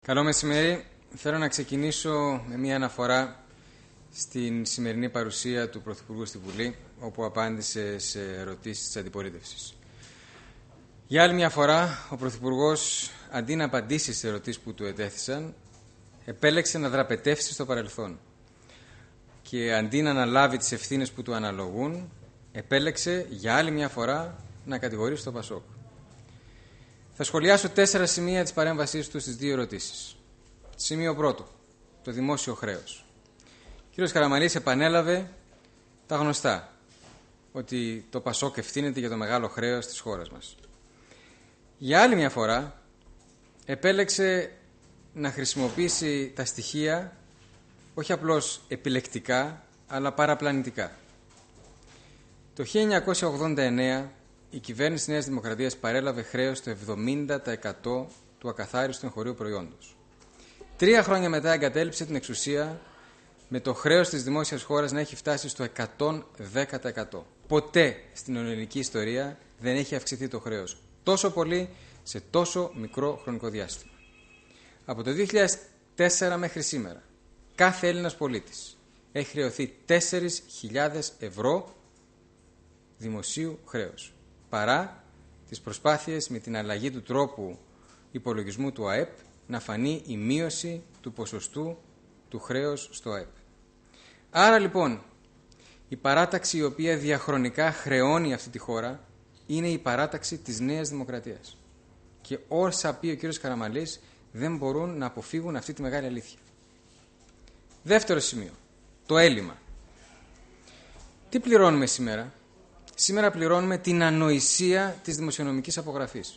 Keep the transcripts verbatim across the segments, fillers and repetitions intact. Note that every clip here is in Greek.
Καλό μεσημέρι. Θέλω να ξεκινήσω με μια αναφορά στην σημερινή παρουσία του Πρωθυπουργού στη Βουλή, όπου απάντησε σε ερωτήσεις της αντιπολίτευσης. Για άλλη μια φορά, ο Πρωθυπουργός, αντί να απαντήσει σε ερωτήσεις που του ετέθησαν, επέλεξε να δραπετεύσει στο παρελθόν. Και αντί να αναλάβει τις ευθύνες που του αναλογούν, επέλεξε για άλλη μια φορά να κατηγορήσει το Πασόκ. Θα σχολιάσω τέσσερα σημεία της παρέμβασής του στις δύο ερωτήσεις. Σημείο πρώτο, το δημόσιο χρέος. Ο κ. Καραμανλής επανέλαβε τα γνωστά, ότι το Πασόκ ευθύνεται για το μεγάλο χρέος της χώρας μας. Για άλλη μια φορά, επέλεξε να χρησιμοποιήσει τα στοιχεία όχι απλώς επιλεκτικά, αλλά παραπλανητικά. Το χίλια εννιακόσια ογδόντα εννέα η κυβέρνηση της Νέας Δημοκρατίας παρέλαβε χρέος στο εβδομήντα τοις εκατό του ακαθάριστου εγχωρίου προϊόντος. Τρία χρόνια μετά εγκατέλειψε την εξουσία με το χρέος της δημόσιας χώρας να έχει φτάσει στο εκατόν δέκα τοις εκατό. Ποτέ στην ελληνική ιστορία δεν έχει αυξηθεί το χρέος τόσο πολύ σε τόσο μικρό χρονικό διάστημα. Από το δύο χιλιάδες τέσσερα μέχρι σήμερα, κάθε Έλληνας πολίτης έχει χρεωθεί τέσσερις χιλιάδες ευρώ δημοσίου χρέους, παρά τις προσπάθειες με την αλλαγή του τρόπου υπολογισμού του ΑΕΠ να φανεί η μείωση του ποσοστού του χρέους στο ΑΕΠ. Άρα λοιπόν, η παράταξη η οποία διαχρονικά χρεώνει αυτή τη χώρα είναι η παράταξη της Νέας Δημοκρατίας. Και όσα πει ο κ. Καραμανλής δεν μπορούν να αποφύγουν αυτή τη μεγάλη αλήθεια. Δεύτερο σημείο, το έλλειμμα. Τι πληρώνουμε σήμερα? Σήμερα πληρώνουμε την ανοησία της δημοσιονομικής απογραφής,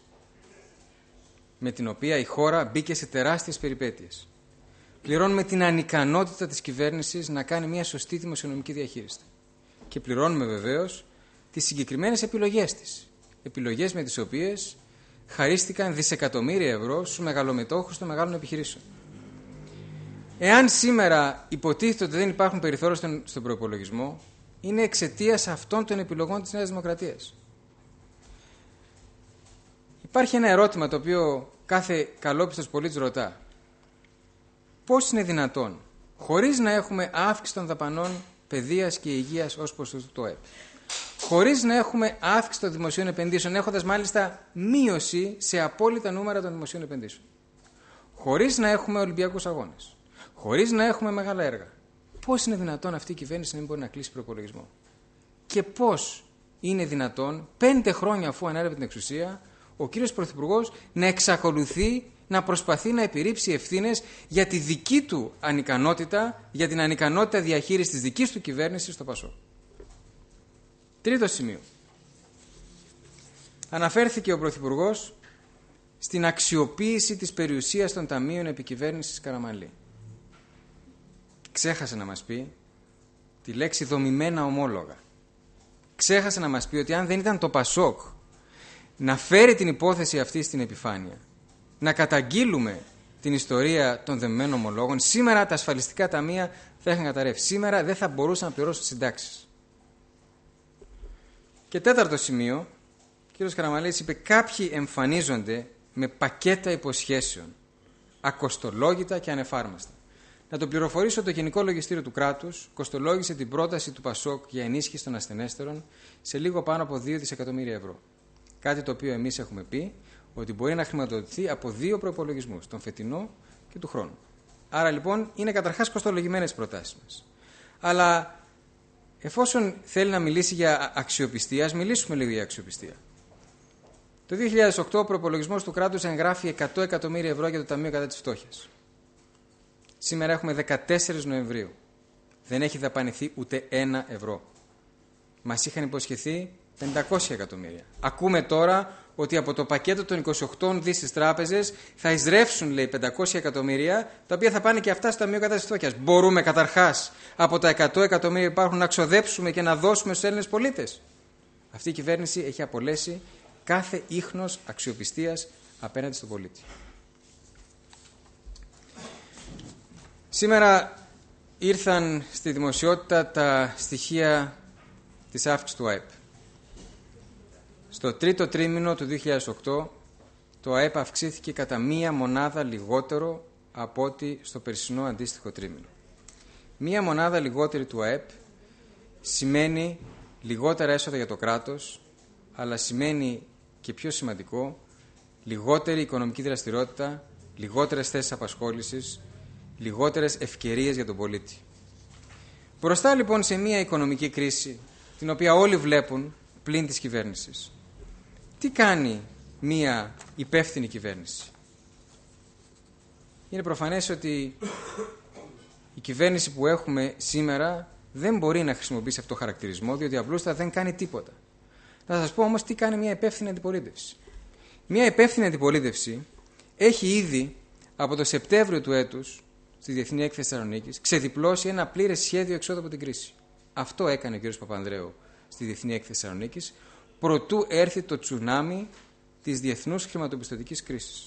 με την οποία η χώρα μπήκε σε τεράστιες περιπέτειες. Πληρώνουμε την ανικανότητα της κυβέρνησης να κάνει μια σωστή δημοσιονομική διαχείριση. Και πληρώνουμε βεβαίως τις συγκεκριμένες επιλογές της. Επιλογές με τις οποίες χαρίστηκαν δισεκατομμύρια ευρώ στους μεγαλομετόχους των μεγάλων επιχειρήσεων. Εάν σήμερα υποτίθεται ότι δεν υπάρχουν περιθώρια στον, στον προϋπολογισμό, είναι εξαιτίας αυτών των επιλογών της Νέας Δημοκρατίας. Υπάρχει ένα ερώτημα το οποίο κάθε καλόπιστος πολίτης ρωτά. Πώς είναι δυνατόν, χωρίς να έχουμε αύξηση των δαπανών παιδείας και υγείας ως ποσοστό του ΑΕΠ, χωρίς να έχουμε αύξηση των δημοσίων επενδύσεων, έχοντας μάλιστα μείωση σε απόλυτα νούμερα των δημοσίων επενδύσεων, χωρίς να έχουμε Ολυμπιακούς αγώνες, χωρίς να έχουμε μεγάλα έργα, πώς είναι δυνατόν αυτή η κυβέρνηση να μην μπορεί να κλείσει προπολογισμό? Και πώς είναι δυνατόν πέντε χρόνια αφού ανέλαβε την εξουσία ο κύριος Πρωθυπουργός να εξακολουθεί να προσπαθεί να επιρρύψει ευθύνες για τη δική του ανικανότητα, για την ανικανότητα διαχείρισης της δικής του κυβέρνησης στο Πασόκ? Τρίτο σημείο. Αναφέρθηκε ο Πρωθυπουργός στην αξιοποίηση της περιουσίας των ταμείων επικυβέρνησης Καραμανλή. Ξέχασε να μας πει τη λέξη δομημένα ομόλογα. Ξέχασε να μας πει ότι αν δεν ήταν το Πασόκ να φέρει την υπόθεση αυτή στην επιφάνεια, να καταγγείλουμε την ιστορία των δομημένων ομολόγων, σήμερα τα ασφαλιστικά ταμεία θα είχαν καταρρεύσει. Σήμερα δεν θα μπορούσαν να πληρώσουν συντάξεις. Και τέταρτο σημείο, ο κ. Καραμανλής είπε κάποιοι εμφανίζονται με πακέτα υποσχέσεων, ακοστολόγητα και ανεφάρμαστα. Να το πληροφορήσω, το Γενικό Λογιστήριο του Κράτους κοστολόγησε την πρόταση του Πασόκ για ενίσχυση των ασθενέστερων σε λίγο πάνω από δύο δισεκατομμύρια ευρώ. Κάτι το οποίο εμείς έχουμε πει ότι μπορεί να χρηματοδοτηθεί από δύο προϋπολογισμούς, τον φετινό και του χρόνου. Άρα λοιπόν είναι καταρχάς κοστολογημένες οι προτάσεις μας. Αλλά εφόσον θέλει να μιλήσει για αξιοπιστία, ας μιλήσουμε λίγο για αξιοπιστία. Το δύο χιλιάδες οκτώ ο προϋπολογισμός του κράτους εγγράφει εκατό εκατομμύρια ευρώ για το Ταμείο κατά της Φτώχειας. Σήμερα έχουμε δεκατέσσερις Νοεμβρίου. Δεν έχει δαπανηθεί ούτε ένα ευρώ. Μας είχαν υποσχεθεί πεντακόσια εκατομμύρια. Ακούμε τώρα ότι από το πακέτο των είκοσι οκτώ δις στις τράπεζες θα εισρεύσουν, λέει, πεντακόσια εκατομμύρια, τα οποία θα πάνε και αυτά στο Ταμείο κατά της Φτώχειας. Μπορούμε καταρχάς από τα εκατό εκατομμύρια που υπάρχουν να ξοδέψουμε και να δώσουμε στους Έλληνες πολίτες? Αυτή η κυβέρνηση έχει απολέσει κάθε ίχνος αξιοπιστίας απέναντι στον πολίτη. Σήμερα ήρθαν στη δημοσιότητα τα στοιχεία της αύξησης του ΑΕΠ. Στο τρίτο τρίμηνο του δύο χιλιάδες οκτώ το ΑΕΠ αυξήθηκε κατά μία μονάδα λιγότερο από ό,τι στο περσινό αντίστοιχο τρίμηνο. Μία μονάδα λιγότερη του ΑΕΠ σημαίνει λιγότερα έσοδα για το κράτος, αλλά σημαίνει και πιο σημαντικό, λιγότερη οικονομική δραστηριότητα, λιγότερες θέσεις απασχόλησης, λιγότερες ευκαιρίες για τον πολίτη. Μπροστά λοιπόν σε μια οικονομική κρίση, την οποία όλοι βλέπουν πλην της κυβέρνησης, τι κάνει μια υπεύθυνη κυβέρνηση? Είναι προφανές ότι η κυβέρνηση που έχουμε σήμερα δεν μπορεί να χρησιμοποιήσει αυτό το χαρακτηρισμό, διότι απλούστατα δεν κάνει τίποτα. Θα σας πω όμως τι κάνει μια υπεύθυνη αντιπολίτευση. Μια υπεύθυνη αντιπολίτευση έχει ήδη από το Σεπτέμβριο του έτους, στη Διεθνή Έκθεση Θεσσαλονίκης, ξεδιπλώσει ένα πλήρες σχέδιο εξόδου από την κρίση. Αυτό έκανε ο κ. Παπανδρέου στη Διεθνή Έκθεση Θεσσαλονίκης, προτού έρθει το τσουνάμι της διεθνούς χρηματοπιστωτικής κρίσης.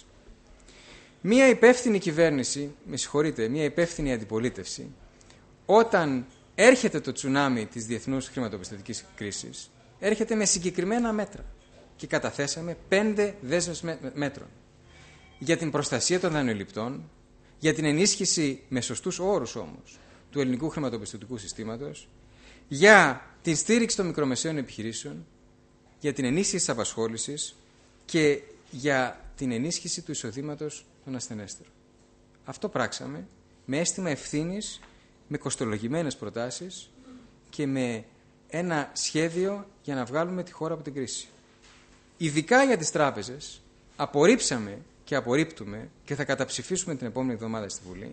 Μία υπεύθυνη κυβέρνηση, με συγχωρείτε, μία υπεύθυνη αντιπολίτευση, όταν έρχεται το τσουνάμι της διεθνούς χρηματοπιστωτικής κρίσης, έρχεται με συγκεκριμένα μέτρα. Και καταθέσαμε πέντε δέσμες μέτρων. Για την προστασία των δανειοληπτών, για την ενίσχυση με σωστούς όρους όμως του ελληνικού χρηματοπιστωτικού συστήματος, για την στήριξη των μικρομεσαίων επιχειρήσεων, για την ενίσχυση της απασχόλησης και για την ενίσχυση του εισοδήματος των ασθενέστερων. Αυτό πράξαμε με αίσθημα ευθύνης, με κοστολογημένες προτάσεις και με ένα σχέδιο για να βγάλουμε τη χώρα από την κρίση. Ειδικά για τις τράπεζες, απορρίψαμε και απορρίπτουμε και θα καταψηφίσουμε την επόμενη εβδομάδα στη Βουλή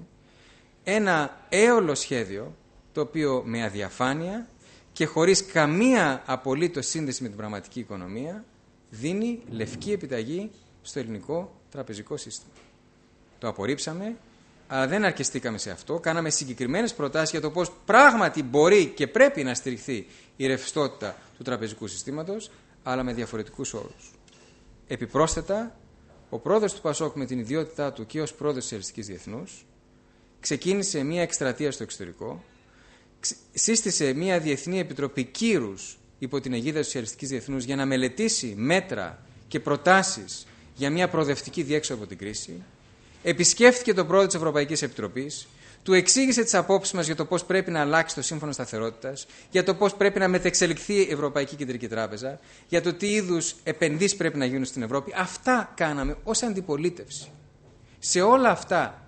ένα έολο σχέδιο, το οποίο με αδιαφάνεια και χωρίς καμία απολύτως σύνδεση με την πραγματική οικονομία δίνει λευκή επιταγή στο ελληνικό τραπεζικό σύστημα. Το απορρίψαμε, αλλά δεν αρκεστήκαμε σε αυτό. Κάναμε συγκεκριμένες προτάσεις για το πώς πράγματι μπορεί και πρέπει να στηριχθεί η ρευστότητα του τραπεζικού συστήματος, αλλά με διαφορετικούς όρους. Επιπρόσθετα, ο πρόεδρος του ΠΑΣΟΚ, με την ιδιότητά του και ως πρόεδρος της Ελιστικής Διεθνούς, ξεκίνησε μια εκστρατεία στο εξωτερικό, σύστησε μια διεθνή επιτροπή κύρους υπό την αιγίδα της Ελιστικής Διεθνούς για να μελετήσει μέτρα και προτάσεις για μια προοδευτική διέξοδο από την κρίση, επισκέφθηκε τον πρόεδρο της Ευρωπαϊκής Επιτροπής, του εξήγησε τις απόψεις μας για το πώς πρέπει να αλλάξει το Σύμφωνο Σταθερότητας, για το πώς πρέπει να μετεξελιχθεί η Ευρωπαϊκή Κεντρική Τράπεζα, για το τι είδους επενδύσεις πρέπει να γίνουν στην Ευρώπη. Αυτά κάναμε ως αντιπολίτευση. Σε όλα αυτά,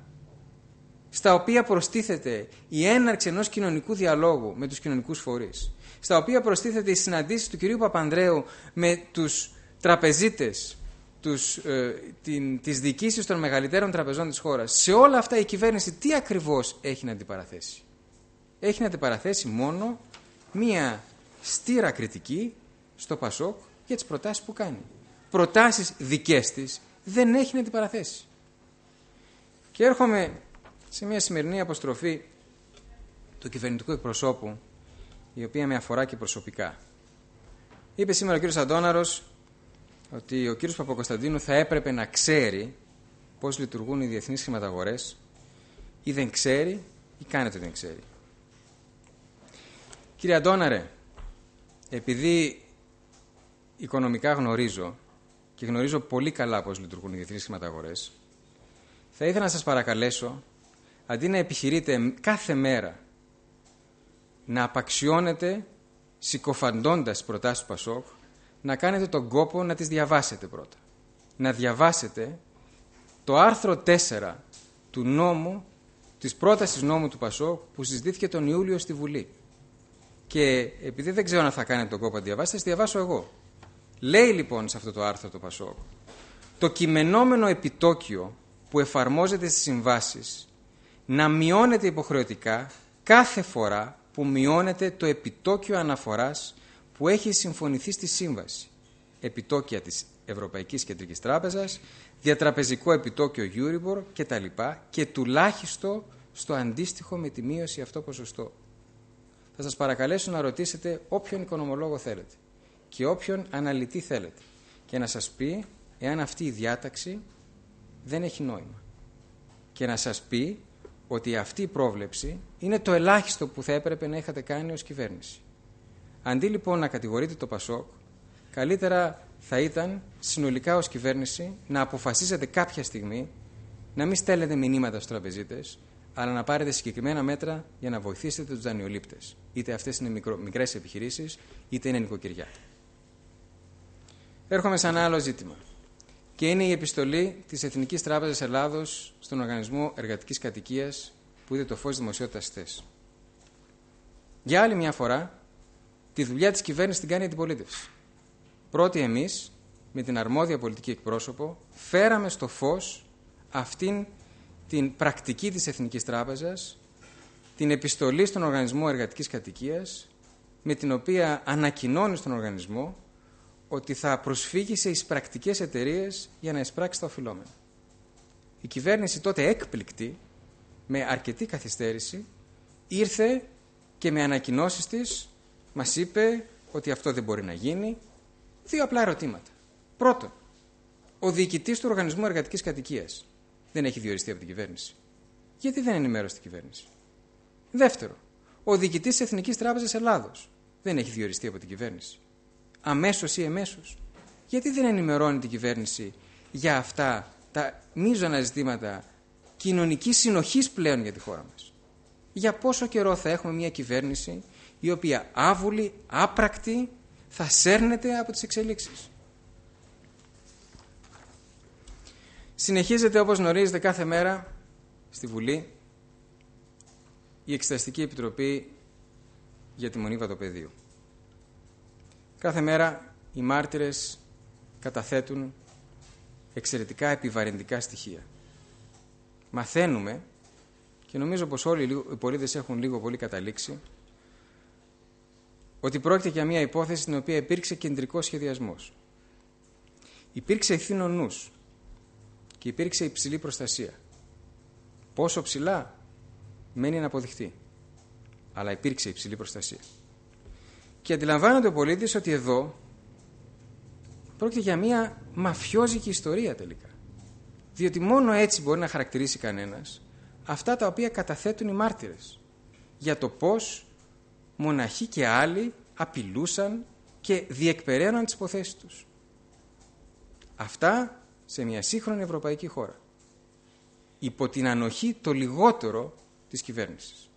στα οποία προστίθεται η έναρξη ενός κοινωνικού διαλόγου με τους κοινωνικούς φορείς, στα οποία προστίθεται οι συναντήσεις του κυρίου Παπανδρέου με τους τραπεζίτες, τους, ε, την, τις διοικήσεις των μεγαλύτερων τραπεζών της χώρας, σε όλα αυτά η κυβέρνηση τι ακριβώς έχει να αντιπαραθέσει? Έχει να αντιπαραθέσει μόνο μία στήρα κριτική στο ΠΑΣΟΚ για τις προτάσεις που κάνει. Προτάσεις δικές της δεν έχει να αντιπαραθέσει. Και έρχομαι σε μια σημερινή αποστροφή του κυβερνητικού εκπροσώπου, η οποία με αφορά και προσωπικά. Είπε σήμερα ο κύριος Αντώναρος ότι ο κύριος Παπακοσταντίνου θα έπρεπε να ξέρει πώς λειτουργούν οι διεθνείς χρηματαγορές, ή δεν ξέρει ή κάνετε δεν ξέρει. Κύριε Αντώναρε, επειδή οικονομικά γνωρίζω και γνωρίζω πολύ καλά πώς λειτουργούν οι διεθνείς χρηματαγορές, θα ήθελα να σας παρακαλέσω, αντί να επιχειρείτε κάθε μέρα να απαξιώνετε συκοφαντώντας προτάσεις του ΠΑΣΟΚ, να κάνετε τον κόπο να τις διαβάσετε πρώτα. Να διαβάσετε το άρθρο τέσσερα του νόμου, της πρότασης νόμου του ΠΑΣΟΚ που συζητήθηκε τον Ιούλιο στη Βουλή. Και επειδή δεν ξέρω αν θα κάνετε τον κόπο να διαβάσετε, θα τις διαβάσω εγώ. Λέει λοιπόν σε αυτό το άρθρο το ΠΑΣΟΚ, το κειμενόμενο επιτόκιο που εφαρμόζεται στις συμβάσεις να μειώνεται υποχρεωτικά κάθε φορά που μειώνεται το επιτόκιο αναφοράς που έχει συμφωνηθεί στη σύμβαση. Επιτόκια της Ευρωπαϊκής Κεντρικής Τράπεζας, διατραπεζικό επιτόκιο Euribor κτλ. Και τουλάχιστον στο αντίστοιχο με τη μείωση αυτό ποσοστό. Θα σας παρακαλέσω να ρωτήσετε όποιον οικονομολόγο θέλετε και όποιον αναλυτή θέλετε και να σας πει εάν αυτή η διάταξη δεν έχει νόημα. Και να σας πει ότι αυτή η πρόβλεψη είναι το ελάχιστο που θα έπρεπε να είχατε κάνει ως κυβέρνηση. Αντί λοιπόν να κατηγορείτε το ΠΑΣΟΚ, καλύτερα θα ήταν συνολικά ως κυβέρνηση να αποφασίσετε κάποια στιγμή να μην στέλνετε μηνύματα στους τραπεζίτες, αλλά να πάρετε συγκεκριμένα μέτρα για να βοηθήσετε τους δανειολήπτες. Είτε αυτές είναι μικρο, μικρές επιχειρήσεις, είτε είναι νοικοκυριά. Έρχομαι σε ένα άλλο ζήτημα. Και είναι η επιστολή της Εθνικής Τράπεζας Ελλάδος στον Οργανισμό Εργατικής Κατοικίας που είδε το φως δημοσιότητας χθες. Για άλλη μια φορά, τη δουλειά της κυβέρνησης την κάνει η αντιπολίτευση. Πρώτοι εμείς, με την αρμόδια πολιτική εκπρόσωπο, φέραμε στο φως αυτήν την πρακτική της Εθνικής Τράπεζας, την επιστολή στον Οργανισμό Εργατικής Κατοικίας, με την οποία ανακοινώνει στον οργανισμό ότι θα προσφύγει σε εισπρακτικές εταιρείες για να εισπράξει τα οφειλόμενα. Η κυβέρνηση τότε έκπληκτη, με αρκετή καθυστέρηση, ήρθε και με ανακοινώσεις της μας είπε ότι αυτό δεν μπορεί να γίνει. Δύο απλά ερωτήματα. Πρώτον, ο διοικητής του Οργανισμού Εργατικής Κατοικίας δεν έχει διοριστεί από την κυβέρνηση. Γιατί δεν ενημέρωσε την κυβέρνηση? Δεύτερο, ο διοικητής της Εθνικής Τράπεζας Ελλάδος δεν έχει διοριστεί από την κυβέρνηση. Αμέσως ή εμέσως. Γιατί δεν ενημερώνει την κυβέρνηση για αυτά τα μείζωνα ζητήματα κοινωνικής συνοχής πλέον για τη χώρα μας? Για πόσο καιρό θα έχουμε μια κυβέρνηση η οποία άβουλη, άπρακτη, θα σέρνεται από τις εξελίξεις? Συνεχίζεται, όπως γνωρίζετε, κάθε μέρα στη Βουλή η Εξεταστική Επιτροπή για τη Μονή Βατοπεδίου. Κάθε μέρα οι μάρτυρες καταθέτουν εξαιρετικά επιβαρυντικά στοιχεία. Μαθαίνουμε, και νομίζω πως όλοι οι πολίτες έχουν λίγο πολύ καταλήξει, ότι πρόκειται για μια υπόθεση στην οποία υπήρξε κεντρικός σχεδιασμός. Υπήρξε ευθύνων νους και υπήρξε υψηλή προστασία. Πόσο ψηλά μένει να αποδειχτεί, αλλά υπήρξε υψηλή προστασία. Και αντιλαμβάνονται ο πολίτης ότι εδώ πρόκειται για μια μαφιόζικη ιστορία τελικά. Διότι μόνο έτσι μπορεί να χαρακτηρίσει κανένας αυτά τα οποία καταθέτουν οι μάρτυρες για το πώς μοναχοί και άλλοι απειλούσαν και διεκπεραίωναν τις υποθέσεις τους. Αυτά σε μια σύγχρονη ευρωπαϊκή χώρα. Υπό την ανοχή το λιγότερο της κυβέρνησης.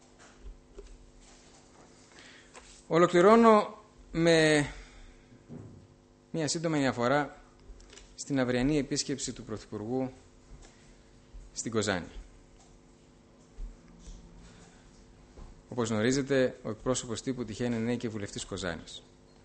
Ολοκληρώνω με μια σύντομη αναφορά στην αυριανή επίσκεψη του Πρωθυπουργού στην Κοζάνη. Όπως γνωρίζετε, ο εκπρόσωπος τύπου τυχαίνει να είναι και βουλευτής Κοζάνης.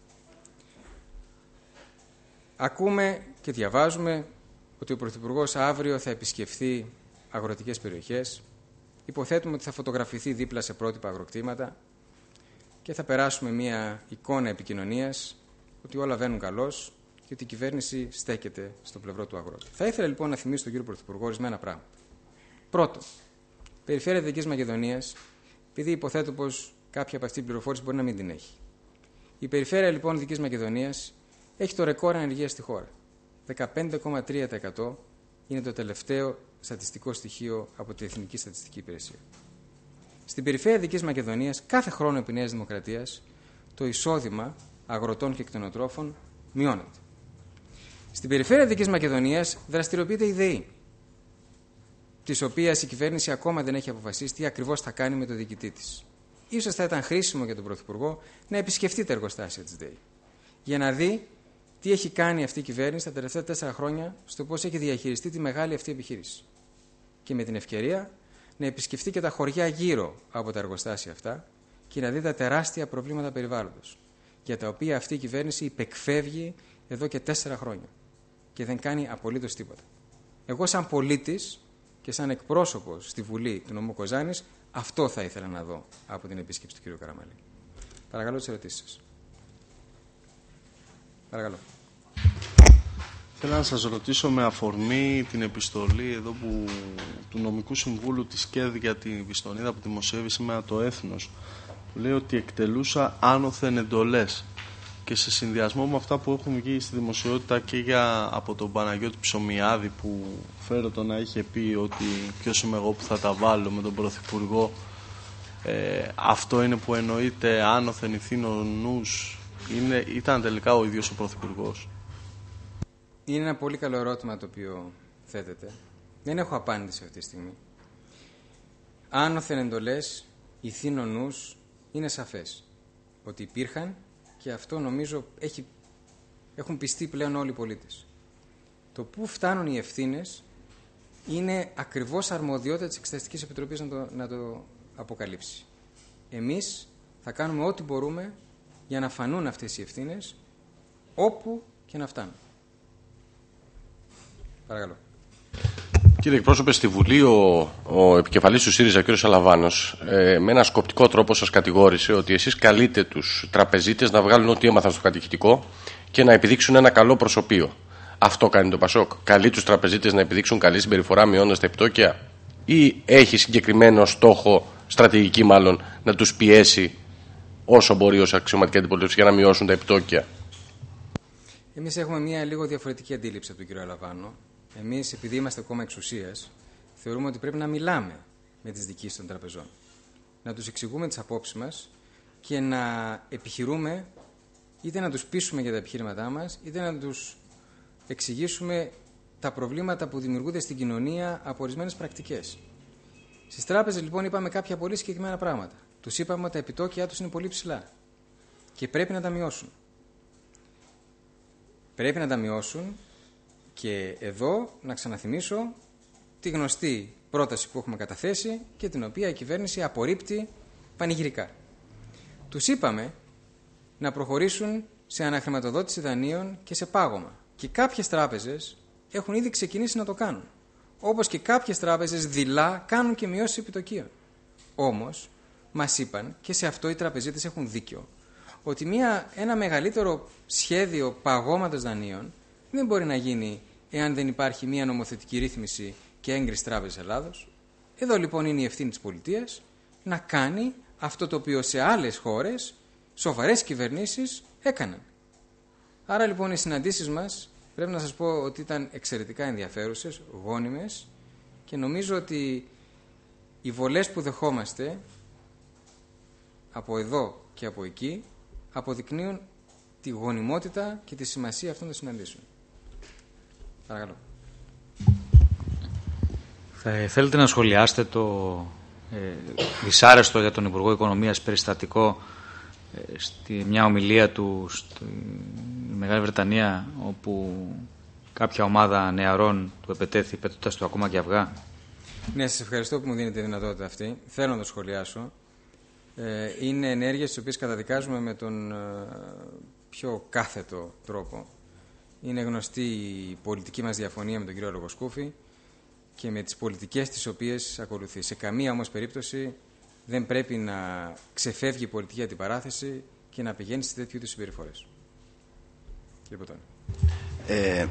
Ακούμε και διαβάζουμε ότι ο Πρωθυπουργός αύριο θα επισκεφθεί αγροτικές περιοχές. Υποθέτουμε ότι θα φωτογραφηθεί δίπλα σε πρότυπα αγροκτήματα και θα περάσουμε μια εικόνα επικοινωνίας ότι όλα βαίνουν καλώς και ότι η κυβέρνηση στέκεται στο πλευρό του αγρότη. Θα ήθελα λοιπόν να θυμίσω στον κύριο Πρωθυπουργό ορισμένα πράγματα. Πρώτον, Περιφέρεια Δυτικής Μακεδονίας, επειδή υποθέτω πως κάποια από αυτή την πληροφόρηση μπορεί να μην την έχει. Η Περιφέρεια λοιπόν Δυτικής Μακεδονίας έχει το ρεκόρ ανεργίας στη χώρα. δεκαπέντε κόμμα τρία τοις εκατό είναι το τελευταίο στατιστικό στοιχείο από την Εθνική Στατιστική Υπηρεσία. Στην Περιφέρεια Δυτικής Μακεδονίας, κάθε χρόνο επί Νέας Δημοκρατίας, το εισόδημα αγροτών και κτηνοτρόφων μειώνεται. Στην Περιφέρεια Δυτικής Μακεδονίας δραστηριοποιείται η ΔΕΗ, της οποίας η κυβέρνηση ακόμα δεν έχει αποφασίσει τι ακριβώς θα κάνει με το διοικητή της. Ίσως θα ήταν χρήσιμο για τον Πρωθυπουργό να επισκεφτεί τα εργοστάσια της ΔΕΗ για να δει τι έχει κάνει αυτή η κυβέρνηση τα τελευταία τέσσερα χρόνια στο πώς έχει διαχειριστεί τη μεγάλη αυτή επιχείρηση. Και με την ευκαιρία να επισκεφτεί και τα χωριά γύρω από τα εργοστάσια αυτά και να δει τα τεράστια προβλήματα περιβάλλοντος, για τα οποία αυτή η κυβέρνηση υπεκφεύγει εδώ και τέσσερα χρόνια και δεν κάνει απολύτως τίποτα. Εγώ σαν πολίτης και σαν εκπρόσωπος στη Βουλή του νομού Κοζάνης, αυτό θα ήθελα να δω από την επίσκεψη του κ. Καραμανλή. Παρακαλώ τις ερωτήσεις σας. Παρακαλώ. Θέλω να σας ρωτήσω με αφορμή την επιστολή εδώ που, του νομικού συμβούλου της ΚΕΔ για την πιστονίδα που δημοσιεύει σήμερα το Έθνος, που λέει ότι εκτελούσα άνωθεν εντολές, και σε συνδυασμό με αυτά που έχουν βγει στη δημοσιότητα και για, από τον Παναγιώτη Ψωμιάδη, που φέρω να είχε πει ότι ποιος είμαι εγώ που θα τα βάλω με τον Πρωθυπουργό, ε, αυτό είναι που εννοείται άνωθεν ηθήνων νους? Είναι, ήταν τελικά ο ίδιος ο Πρωθυπουργός? Είναι ένα πολύ καλό ερώτημα το οποίο θέτεται. Δεν έχω απάντηση αυτή τη στιγμή. Άνωθεν εντολές, ηθήν ο νους, είναι σαφές ότι υπήρχαν και αυτό νομίζω έχει, έχουν πιστεί πλέον όλοι οι πολίτες. Το πού φτάνουν οι ευθύνες είναι ακριβώς αρμοδιότητα της Εξεταστικής Επιτροπής να το, να το αποκαλύψει. Εμείς θα κάνουμε ό,τι μπορούμε για να φανούν αυτές οι ευθύνες όπου και να φτάνουν. Παρακαλώ. Κύριε εκπρόσωπε, στη Βουλή ο, ο επικεφαλής του ΣΥΡΙΖΑ, ο κ. Αλαβάνος, ε, με ένα σκοπτικό τρόπο σας κατηγόρησε ότι εσείς καλείτε τους τραπεζίτες να βγάλουν ό,τι έμαθαν στο κατηχητικό και να επιδείξουν ένα καλό προσωπείο. Αυτό κάνει το ΠΑΣΟΚ. Καλεί τους τραπεζίτες να επιδείξουν καλή συμπεριφορά μειώνοντας τα επιτόκια, ή έχει συγκεκριμένο στόχο, στρατηγική μάλλον, να τους πιέσει όσο μπορεί ως αξιωματική αντιπολίτευση για να μειώσουν τα επιτόκια? Εμείς έχουμε μια λίγο διαφορετική αντίληψη από τον κ. Αλαβάνο. Εμείς, επειδή είμαστε κόμμα εξουσίας, θεωρούμε ότι πρέπει να μιλάμε με τις διοικήσεις των τραπεζών. Να τους εξηγούμε τις απόψεις μας και να επιχειρούμε είτε να τους πείσουμε για τα επιχείρηματά μας, είτε να τους εξηγήσουμε τα προβλήματα που δημιουργούνται στην κοινωνία από ορισμένες πρακτικές. Στις τράπεζες, λοιπόν, είπαμε κάποια πολύ συγκεκριμένα πράγματα. Τους είπαμε ότι τα επιτόκια τους είναι πολύ ψηλά και πρέπει να τα μειώσουν. Πρέπει να τα μειώσουν. Και εδώ να ξαναθυμίσω τη γνωστή πρόταση που έχουμε καταθέσει και την οποία η κυβέρνηση απορρίπτει πανηγυρικά. Τους είπαμε να προχωρήσουν σε αναχρηματοδότηση δανείων και σε πάγωμα. Και κάποιες τράπεζες έχουν ήδη ξεκινήσει να το κάνουν. Όπως και κάποιες τράπεζες δειλά κάνουν και μειώσεις επιτοκίων. Όμως μας είπαν, και σε αυτό οι τραπεζίτες έχουν δίκιο, ότι μια, ένα μεγαλύτερο σχέδιο παγώματος δανείων δεν μπορεί να γίνει εάν δεν υπάρχει μια νομοθετική ρύθμιση και έγκριση Τράπεζας Ελλάδος. Εδώ λοιπόν είναι η ευθύνη της πολιτείας να κάνει αυτό το οποίο σε άλλες χώρες σοβαρές κυβερνήσεις έκαναν. Άρα λοιπόν οι συναντήσεις μας πρέπει να σας πω ότι ήταν εξαιρετικά ενδιαφέρουσες, γόνιμες, και νομίζω ότι οι βολές που δεχόμαστε από εδώ και από εκεί αποδεικνύουν τη γονιμότητα και τη σημασία αυτών των συναντήσεων. Παρακαλώ. Θα θέλετε να σχολιάσετε το ε, δυσάρεστο για τον Υπουργό Οικονομίας περιστατικό ε, στη μια ομιλία του στη Μεγάλη Βρετανία, όπου κάποια ομάδα νεαρών του επετέθη πετώντας του ακόμα και αυγά? Ναι, σας ευχαριστώ που μου δίνετε τη δυνατότητα αυτή. Θέλω να το σχολιάσω. Ε, είναι ενέργειες τις οποίες καταδικάζουμε με τον ε, πιο κάθετο τρόπο. Είναι γνωστή η πολιτική μας διαφωνία με τον κύριο Λογοσκούφη και με τις πολιτικές τις οποίες ακολουθεί. Σε καμία όμως περίπτωση δεν πρέπει να ξεφεύγει η πολιτική αντιπαράθεση και να πηγαίνει σε τέτοιου είδους συμπεριφορές. Κύριε Ποτώνη. Ε,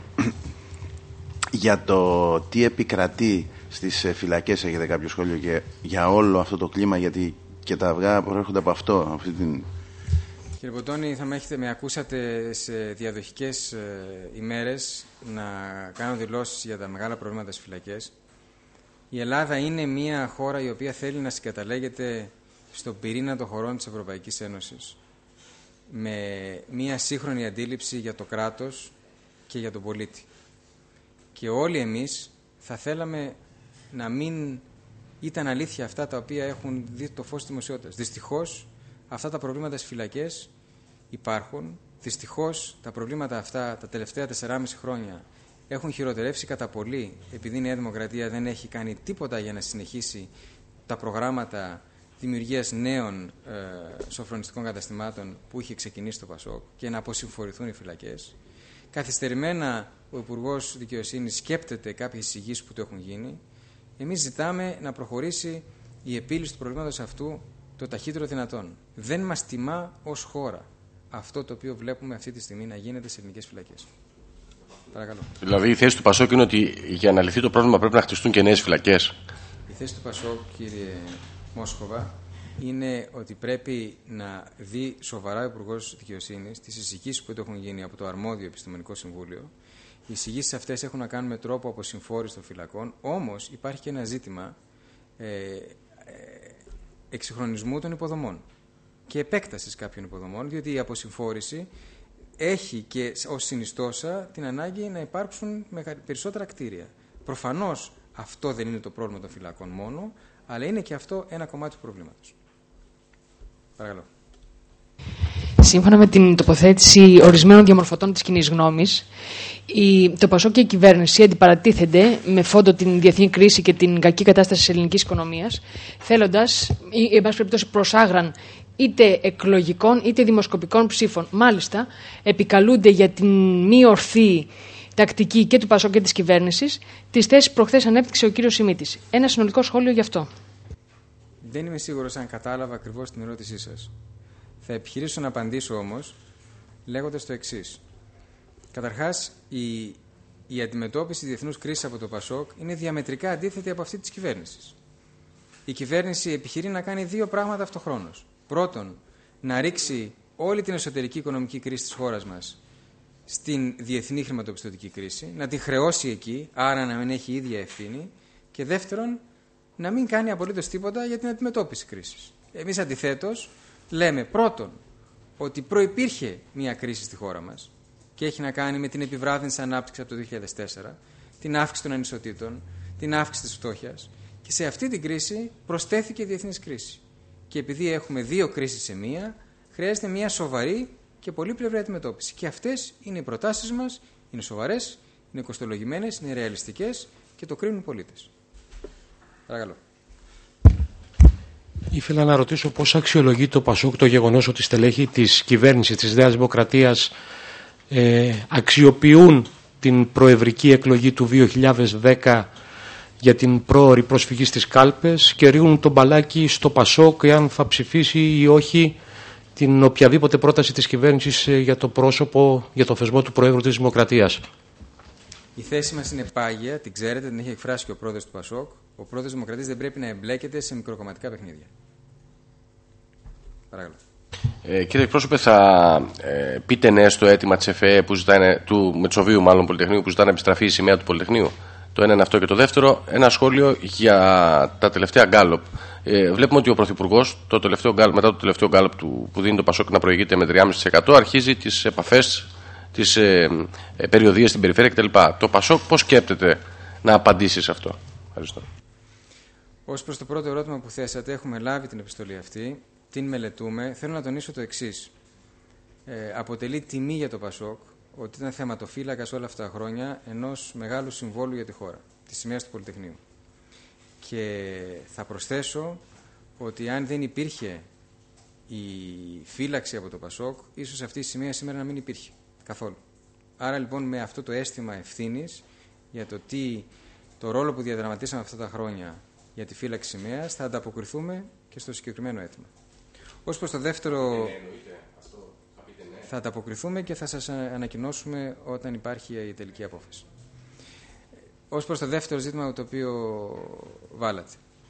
για το τι επικρατεί στις φυλακές έχετε κάποιο σχόλιο και για όλο αυτό το κλίμα, γιατί και τα αυγά προέρχονται από αυτό, αυτή την... Κύριε Ποτώνη, θα με, έχετε, με ακούσατε σε διαδοχικές ε, ημέρες να κάνω δηλώσεις για τα μεγάλα προβλήματα στις φυλακές. Η Ελλάδα είναι μια χώρα η οποία θέλει να συγκαταλέγεται στον πυρήνα των χωρών της Ευρωπαϊκής Ένωσης, με μια σύγχρονη αντίληψη για το κράτος και για τον πολίτη. Και όλοι εμείς θα θέλαμε να μην ήταν αλήθεια αυτά τα οποία έχουν δει το φως της δημοσιότητας. Δυστυχώς, αυτά τα προβλήματα στις φυλακές υπάρχουν. Δυστυχώς, τα προβλήματα αυτά τα τελευταία τεσσεράμισι χρόνια έχουν χειροτερεύσει κατά πολύ, επειδή η Νέα Δημοκρατία δεν έχει κάνει τίποτα για να συνεχίσει τα προγράμματα δημιουργίας νέων ε, σοφρονιστικών καταστημάτων που είχε ξεκινήσει το ΠΑΣΟΚ και να αποσυμφορηθούν οι φυλακές. Καθυστερημένα ο Υπουργός Δικαιοσύνης σκέπτεται κάποιες εισηγήσεις που του έχουν γίνει. Εμείς ζητάμε να προχωρήσει η επίλυση του προβλήματος αυτού το ταχύτερο δυνατόν. Δεν μας τιμά ως χώρα αυτό το οποίο βλέπουμε αυτή τη στιγμή να γίνεται σε ελληνικές φυλακές. Παρακαλώ. Δηλαδή η θέση του ΠΑΣΟΚ είναι ότι για να λυθεί το πρόβλημα πρέπει να χτιστούν και νέες φυλακές. Η θέση του ΠΑΣΟΚ, κύριε Μόσχοβα, είναι ότι πρέπει να δει σοβαρά ο Υπουργός Δικαιοσύνης τις εισηγήσεις που έχουν γίνει από το αρμόδιο Επιστημονικό Συμβούλιο. Οι εισηγήσεις αυτές έχουν να κάνουν με τρόπο αποσυμφόρηση των φυλακών, όμως υπάρχει και ένα ζήτημα ε, ε, εξυγχρονισμού των υποδομών και επέκτασης κάποιων υποδομών, διότι η αποσυμφόρηση έχει και ως συνιστόσα την ανάγκη να υπάρξουν περισσότερα κτίρια. Προφανώς αυτό δεν είναι το πρόβλημα των φυλακών μόνο, αλλά είναι και αυτό ένα κομμάτι του προβλήματος. Παρακαλώ. Σύμφωνα με την τοποθέτηση ορισμένων διαμορφωτών της κοινής γνώμης, η, το ΠΑΣΟΚ και η κυβέρνηση αντιπαρατίθενται με φόντο την διεθνή κρίση και την κακή κατάσταση της ελληνικής οικονομίας, θέλοντας, ή εν πάση περιπτώσει προσάγραν είτε εκλογικών είτε δημοσκοπικών ψήφων. Μάλιστα, επικαλούνται για την μη ορθή τακτική και του ΠΑΣΟΚ και της κυβέρνησης τις θέσεις που προχθές ανέπτυξε ο κύριος Σιμίτης. Ένα συνολικό σχόλιο γι' αυτό. Δεν είμαι σίγουρος αν κατάλαβα ακριβώς την ερώτησή σας. Θα επιχειρήσω να απαντήσω όμως λέγοντας το εξής. Καταρχάς, η, η αντιμετώπιση διεθνούς κρίσης από το ΠΑΣΟΚ είναι διαμετρικά αντίθετη από αυτή της κυβέρνησης. Η κυβέρνηση επιχειρεί να κάνει δύο πράγματα αυτοχρόνως. Πρώτον, να ρίξει όλη την εσωτερική οικονομική κρίση της χώρας μας στην διεθνή χρηματοπιστωτική κρίση, να την χρεώσει εκεί, άρα να μην έχει η ίδια ευθύνη. Και δεύτερον, να μην κάνει απολύτως τίποτα για την αντιμετώπιση κρίσης. Εμείς αντιθέτως λέμε πρώτον ότι προϋπήρχε μια κρίση στη χώρα μας και έχει να κάνει με την επιβράδυνση της ανάπτυξης από το δύο χιλιάδες τέσσερα, την αύξηση των ανισοτήτων, την αύξηση της φτώχειας, και σε αυτή την κρίση προσθέθηκε η διεθνής κρίση. Και επειδή έχουμε δύο κρίσεις σε μία, χρειάζεται μια σοβαρή και πολύπλευρη αντιμετώπιση. Και αυτές είναι οι προτάσεις μας, είναι σοβαρές, είναι κοστολογημένες, είναι ρεαλιστικές και το κρίνουν οι πολίτες. Παρακαλώ. Ήθελα να ρωτήσω πώς αξιολογεί το ΠΑΣΟΚ το γεγονός ότι στελέχη της κυβέρνησης της Νέας Δημοκρατίας ε, αξιοποιούν την προεδρική εκλογή του δύο χιλιάδες δέκα για την πρόωρη προσφυγή στις κάλπες και ρίχνουν τον μπαλάκι στο ΠΑΣΟΚ εάν θα ψηφίσει ή όχι την οποιαδήποτε πρόταση της κυβέρνησης για το πρόσωπο, για το θεσμό του Προέδρου της Δημοκρατίας. Η θέση μας είναι πάγια, την ξέρετε, την έχει εκφράσει και ο πρόεδρος του ΠΑΣΟΚ. Ο πρόεδρος της Δημοκρατίας δεν πρέπει να εμπλέκεται σε μικροκομματικά παιχνίδια. Παρακαλώ. Ε, κύριε εκπρόσωπε, θα ε, πείτε ναι στο αίτημα της ΕΦΕ που ζητάνε, του Μετσοβίου μάλλον Πολυτεχνείου, που ζητάνε να επιστραφεί η σημαία του Πολυτεχνείου. Το ένα είναι αυτό. Και το δεύτερο, ένα σχόλιο για τα τελευταία γκάλοπ. Ε, βλέπουμε ότι ο Πρωθυπουργός το τελευταίο γκάλοπ, μετά το τελευταίο γκάλοπ του, που δίνει το ΠΑΣΟΚ να προηγείται με τρία κόμμα πέντε τοις εκατό, αρχίζει τις επαφές, τις ε, ε, περιοδίες στην περιφέρεια κτλ. Το ΠΑΣΟΚ πώς σκέπτεται να απαντήσει σε αυτό? Ευχαριστώ. Ως προς το πρώτο ερώτημα που θέσατε, έχουμε λάβει την επιστολή αυτή, την μελετούμε. Θέλω να τονίσω το εξής. Ε, αποτελεί τιμή για το ΠΑΣΟΚ ότι ήταν θεματοφύλακας όλα αυτά τα χρόνια ενός μεγάλου συμβόλου για τη χώρα, της σημαίας του Πολυτεχνείου. Και θα προσθέσω ότι αν δεν υπήρχε η φύλαξη από το ΠΑΣΟΚ, ίσως αυτή η σημαία σήμερα να μην υπήρχε καθόλου. Άρα λοιπόν με αυτό το αίσθημα ευθύνης για το τι, το ρόλο που διαδραματίσαμε αυτά τα χρόνια για τη φύλαξη σημαίας, θα ανταποκριθούμε και στο συγκεκριμένο αίτημα. Ως προς το δεύτερο, θα ανταποκριθούμε και θα σας ανακοινώσουμε όταν υπάρχει η τελική απόφαση. Ως προς το δεύτερο ζήτημα το οποίο βάλατε.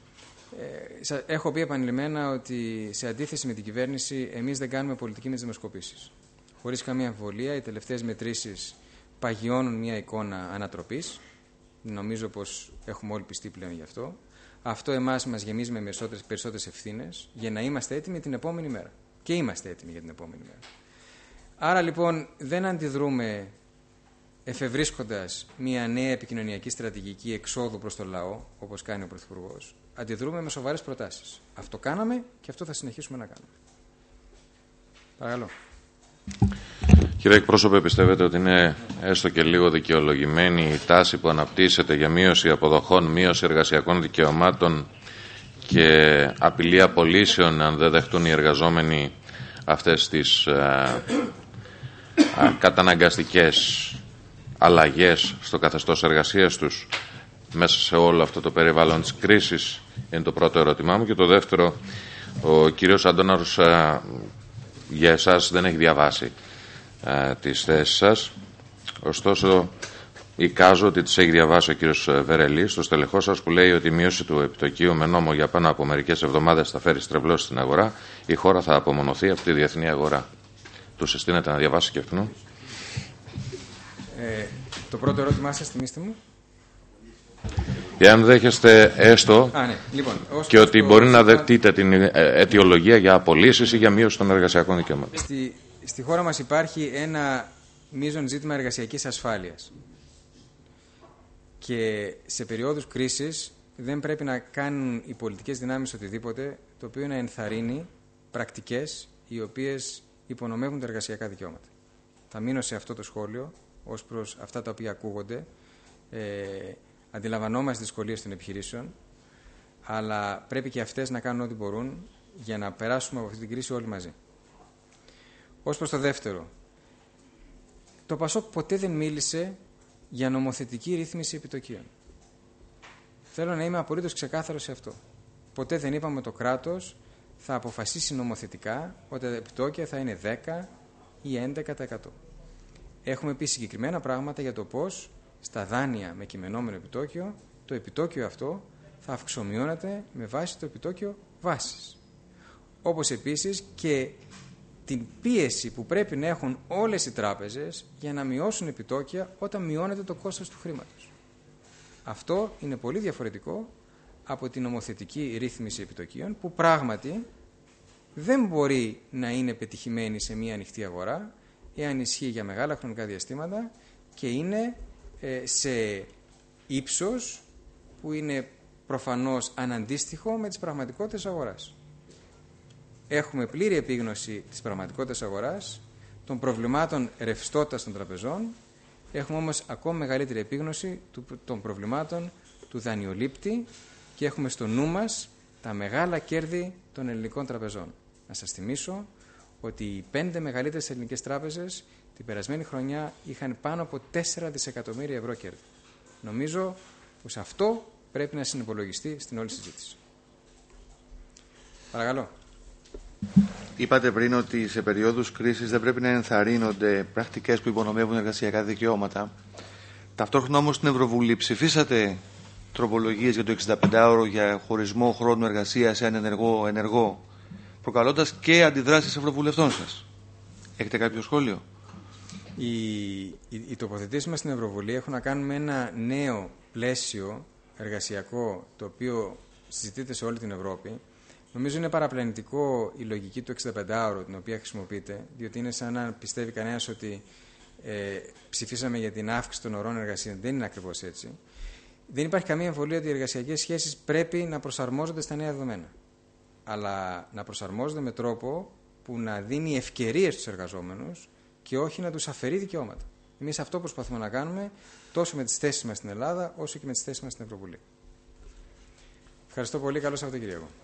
Ε, έχω πει επανειλημμένα ότι σε αντίθεση με την κυβέρνηση, εμείς δεν κάνουμε πολιτική με τις δημοσκοπήσεις. Χωρίς καμία αμφιβολία, οι τελευταίες μετρήσεις παγιώνουν μια εικόνα ανατροπής. Νομίζω πως έχουμε όλοι πιστεί πλέον γι' αυτό. Αυτό εμάς μας γεμίζει με περισσότερες ευθύνες για να είμαστε έτοιμοι την επόμενη μέρα. Και είμαστε έτοιμοι για την επόμενη μέρα. Άρα λοιπόν δεν αντιδρούμε εφευρίσκοντας μια νέα επικοινωνιακή στρατηγική εξόδου προς το λαό, όπως κάνει ο Πρωθυπουργός. Αντιδρούμε με σοβαρές προτάσεις. Αυτό κάναμε και αυτό θα συνεχίσουμε να κάνουμε. Παρακαλώ. Κύριε εκπρόσωπε, πιστεύετε ότι είναι έστω και λίγο δικαιολογημένη η τάση που αναπτύσσεται για μείωση αποδοχών, μείωση εργασιακών δικαιωμάτων και απειλή απολύσεων αν δεν δεχτούν οι εργαζόμενοι αυτές τις α, α, καταναγκαστικές αλλαγές στο καθεστώς εργασίας τους μέσα σε όλο αυτό το περιβάλλον της κρίσης? Είναι το πρώτο ερώτημά μου. Και το δεύτερο, ο κύριος Αντώναρος α, για εσάς δεν έχει διαβάσει α, τις θέσεις σας, ωστόσο εικάζω ότι τις έχει διαβάσει ο κύριος Βερελής, στο στελεχό σας, που λέει ότι η μείωση του επιτοκίου με νόμο για πάνω από μερικές εβδομάδες θα φέρει στρεβλώσεις στην αγορά, η χώρα θα απομονωθεί από τη διεθνή αγορά. Του συστήνεται να διαβάσει και αυτού? Ε, το πρώτο ερώτημά σας, θυμίστε μου. Εάν δέχεστε έστω Α, ναι. Λοιπόν, και ότι μπορεί να δεχτείτε την αιτιολογία για απολύσεις ή για μείωση των εργασιακών δικαιωμάτων. Στη, στη χώρα μας υπάρχει ένα μείζον ζήτημα εργασιακής ασφάλειας. Και σε περιόδους κρίσης δεν πρέπει να κάνουν οι πολιτικές δυνάμεις οτιδήποτε το οποίο να ενθαρρύνει πρακτικές οι οποίες υπονομεύουν τα εργασιακά δικαιώματα. Θα μείνω σε αυτό το σχόλιο ως προς αυτά τα οποία ακούγονται. Ε, αντιλαμβανόμαστε τις δυσκολίες των επιχειρήσεων, αλλά πρέπει και αυτές να κάνουν ό,τι μπορούν για να περάσουμε από αυτή την κρίση όλοι μαζί. Ως προς το δεύτερο, το ΠΑΣΟΚ ποτέ δεν μίλησε για νομοθετική ρύθμιση επιτοκίων. Θέλω να είμαι απολύτως ξεκάθαρος σε αυτό. Ποτέ δεν είπαμε το κράτος θα αποφασίσει νομοθετικά ότι τα επιτόκια θα είναι δέκα ή έντεκα τοις εκατό. Έχουμε πει συγκεκριμένα πράγματα για το πώς στα δάνεια με κειμενόμενο επιτόκιο το επιτόκιο αυτό θα αυξομειώνεται με βάση το επιτόκιο βάσης. Όπως επίσης και την πίεση που πρέπει να έχουν όλες οι τράπεζες για να μειώσουν επιτόκια όταν μειώνεται το κόστος του χρήματος. Αυτό είναι πολύ διαφορετικό από την νομοθετική ρύθμιση επιτοκίων που πράγματι δεν μπορεί να είναι πετυχημένη σε μια ανοιχτή αγορά εάν ισχύει για μεγάλα χρονικά διαστήματα και είναι ε, σε ύψος που είναι προφανώς αναντίστοιχο με τις πραγματικότητες αγοράς. Έχουμε πλήρη επίγνωση της πραγματικότητας αγοράς, των προβλημάτων ρευστότητας των τραπεζών, έχουμε όμως ακόμα μεγαλύτερη επίγνωση των προβλημάτων του δανειολήπτη και έχουμε στο νου μας τα μεγάλα κέρδη των ελληνικών τραπεζών. Να σας θυμίσω ότι οι πέντε μεγαλύτερες ελληνικές τράπεζες την περασμένη χρονιά είχαν πάνω από τέσσερα δισεκατομμύρια ευρώ κέρδη. Νομίζω πως αυτό πρέπει να συνυπολογιστεί στην όλη συζήτηση. Παρακαλώ. Είπατε πριν ότι σε περίοδους κρίσης δεν πρέπει να ενθαρρύνονται πρακτικές που υπονομεύουν εργασιακά δικαιώματα. Ταυτόχρονα όμως στην Ευρωβουλή ψηφίσατε τροπολογίες για το εξηνταπεντάωρο για χωρισμό χρόνου εργασίας σε ανενεργό ενεργό, προκαλώντας και αντιδράσεις ευρωβουλευτών σας. Έχετε κάποιο σχόλιο? Οι, οι, οι τοποθετήσεις μας στην Ευρωβουλή έχουν να κάνουν με ένα νέο πλαίσιο εργασιακό το οποίο συζητείται σε όλη την Ευρώπη. Νομίζω είναι παραπλανητικό η λογική του εξηνταπεντάωρου την οποία χρησιμοποιείται, διότι είναι σαν να πιστεύει κανένας ότι ε, ψηφίσαμε για την αύξηση των ωρών εργασίας. Δεν είναι ακριβώς έτσι. Δεν υπάρχει καμία εμβολία ότι οι εργασιακές σχέσεις πρέπει να προσαρμόζονται στα νέα δεδομένα. Αλλά να προσαρμόζονται με τρόπο που να δίνει ευκαιρίες στους εργαζόμενους και όχι να τους αφαιρεί δικαιώματα. Εμείς αυτό προσπαθούμε να κάνουμε τόσο με τις θέσεις μας στην Ελλάδα όσο και με τις θέσεις μας στην Ευρωβουλή. Ευχαριστώ πολύ. Καλό Σαββατοκύριακο.